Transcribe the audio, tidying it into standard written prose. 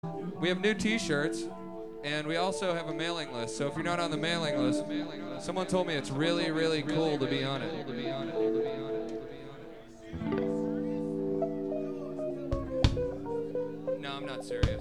We have new T-shirts, and we also have a mailing list. So if you're not on the mailing list, someone told me it's really, really cool to be on it. No, I'm not serious.